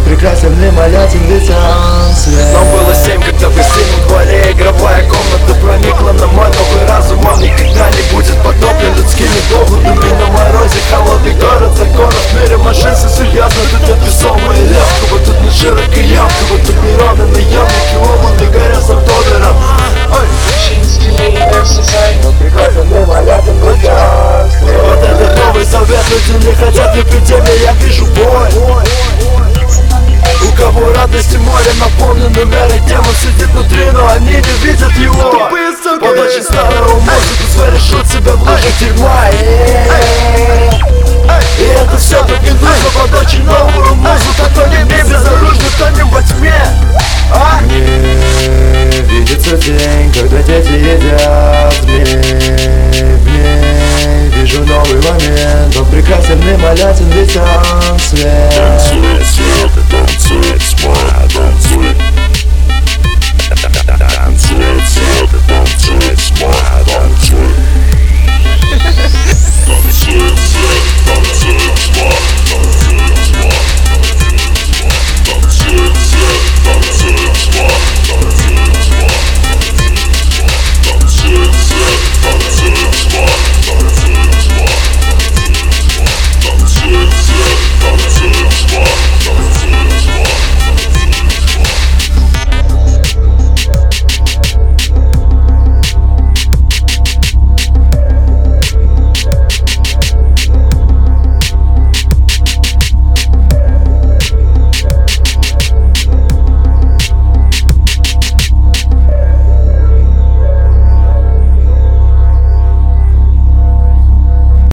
прекрасен, мимолетен летят свет. Нам было 7, когда в гостином дворе игровая комната проникла на мой новый разум. Он никогда не будет потоплен людскими доводами. На морозе холодный город законов, в мире машин все серьезно. Тут нет весомая легкого, вот тут не широкая ямка, вот тут не ровно наемники, ломаны горят с автодором. Но прекрасен, мимолетен летят свет. Вот этот новый совет, люди не хотят эпидемии, я вижу бой. У кого радости море наполнены мерой, демон сидит внутри, но они не видят его. Под очень старую музыку свой решут себя в луже дерьма. И это все так не нужно, под очень новую музыку. Кто не безоружный, кто не во тьме. Мне видится день, когда дети едят змей. В ней вижу новый момент, он прекрасен, мимолетен летят свет.